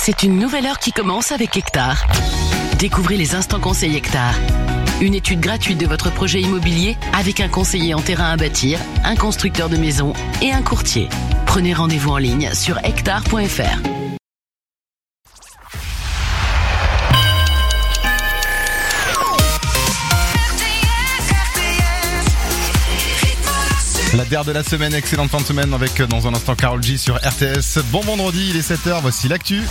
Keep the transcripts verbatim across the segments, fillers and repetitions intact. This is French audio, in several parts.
C'est une nouvelle heure qui commence avec Hectare. Découvrez les instants conseils Hectare. Une étude gratuite de votre projet immobilier avec un conseiller en terrain à bâtir, un constructeur de maisons et un courtier. Prenez rendez-vous en ligne sur hectare point f r. La D E R de la semaine, excellente fin de semaine avec dans un instant Karol J sur R T S. Bon vendredi, il est sept heures, voici l'actu.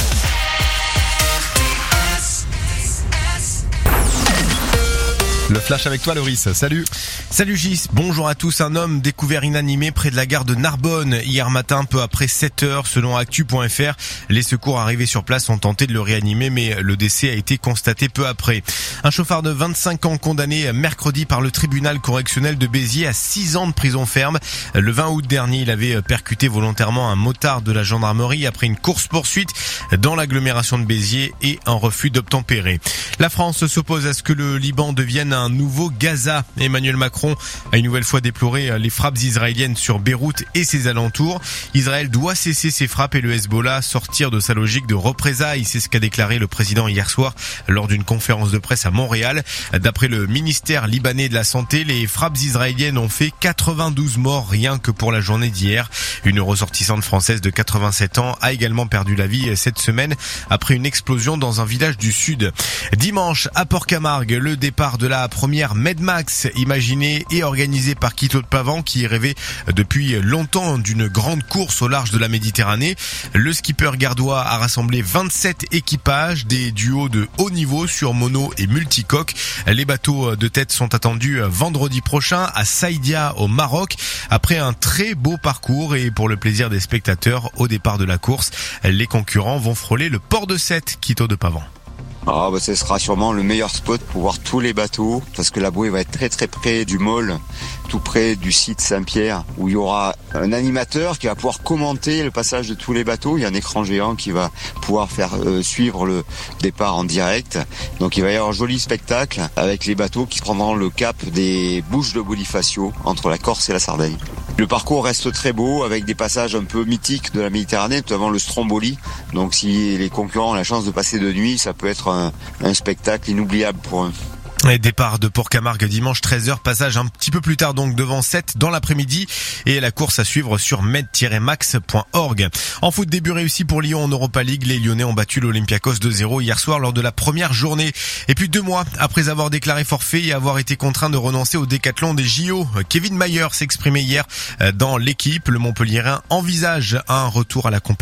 Le flash avec toi Loris, salut. Salut Gis, bonjour à tous. Un homme découvert inanimé près de la gare de Narbonne hier matin, peu après sept heures selon actu point f r. Les secours arrivés sur place ont tenté de le réanimer mais le décès a été constaté peu après. Un chauffard de vingt-cinq ans condamné mercredi par le tribunal correctionnel de Béziers à six ans de prison ferme. Le vingt août dernier, il avait percuté volontairement un motard de la gendarmerie après une course-poursuite dans l'agglomération de Béziers et un refus d'obtempérer. La France s'oppose à ce que le Liban devienne un nouveau Gaza. Emmanuel Macron a une nouvelle fois déploré les frappes israéliennes sur Beyrouth et ses alentours. Israël doit cesser ses frappes et le Hezbollah sortir de sa logique de représailles. C'est ce qu'a déclaré le président hier soir lors d'une conférence de presse à Montréal. D'après le ministère libanais de la Santé, les frappes israéliennes ont fait quatre-vingt-douze morts rien que pour la journée d'hier. Une ressortissante française de quatre-vingt-sept ans a également perdu la vie cette semaine après une explosion dans un village du sud. Dimanche, à Port-Camargue, le départ de la première Med Max, imaginée et organisée par Quito de Pavan, qui rêvait depuis longtemps d'une grande course au large de la Méditerranée. Le skipper gardois a rassemblé vingt-sept équipages, des duos de haut niveau sur mono et multicoque. Les bateaux de tête sont attendus vendredi prochain à Saïdia au Maroc, après un très beau parcours et pour le plaisir des spectateurs au départ de la course. Les concurrents vont frôler le port de Sète, Quito de Pavan. Ah bah ce sera sûrement le meilleur spot pour voir tous les bateaux, parce que la bouée va être très très près du môle, tout près du site Saint-Pierre, où il y aura un animateur qui va pouvoir commenter le passage de tous les bateaux. Il y a un écran géant qui va pouvoir faire euh, suivre le départ en direct. Donc il va y avoir un joli spectacle avec les bateaux qui prendront le cap des Bouches de Bonifacio entre la Corse et la Sardaigne. Le parcours reste très beau avec des passages un peu mythiques de la Méditerranée, notamment le Stromboli. Donc si les concurrents ont la chance de passer de nuit, ça peut être un, un spectacle inoubliable pour eux. Et départ de Port-Camargue dimanche treize heures, passage un petit peu plus tard donc devant Sète dans l'après-midi et la course à suivre sur med tiret max point org. En foot, début réussi pour Lyon en Europa League. Les Lyonnais ont battu l'Olympiakos deux zéro hier soir lors de la première journée. Et puis deux mois après avoir déclaré forfait et avoir été contraint de renoncer au décathlon des J O, Kevin Mayer s'exprimait hier dans l'équipe. Le Montpelliérain envisage un retour à la compétition